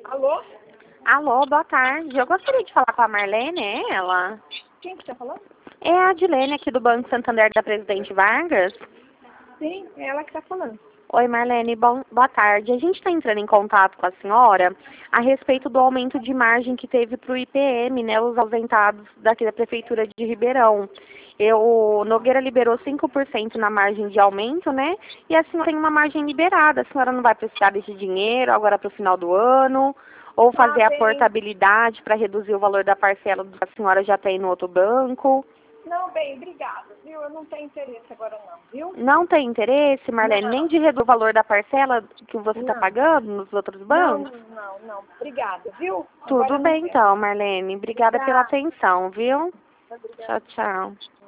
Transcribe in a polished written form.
Alô? Alô, boa tarde. Eu gostaria de falar com a Marlene, é ela? Quem que tá falando? É a Adilene aqui do Banco Santander da Presidente Vargas. Sim, é ela que tá falando. Oi, Marlene, boa tarde. A gente está entrando em contato com a senhora a respeito do aumento de margem que teve para o IPM, né, os ausentados daqui da Prefeitura de Ribeirão. O Nogueira liberou 5% na margem de aumento, né, e a senhora tem uma margem liberada. A senhora não vai precisar desse dinheiro agora para o final do ano, ou fazer a Bem. portabilidade para reduzir o valor da parcela que a senhora já tem no outro banco. Não, bem, obrigada, viu? Eu não tenho interesse agora não, viu? Não tem interesse, Marlene, Não. nem de reduzir o valor da parcela que você está Não. pagando nos outros bancos? Não. Obrigada, viu? Agora Tudo eu não bem quero. então, Marlene. Obrigada pela Obrigada. atenção, viu? Obrigada. Tchau, tchau.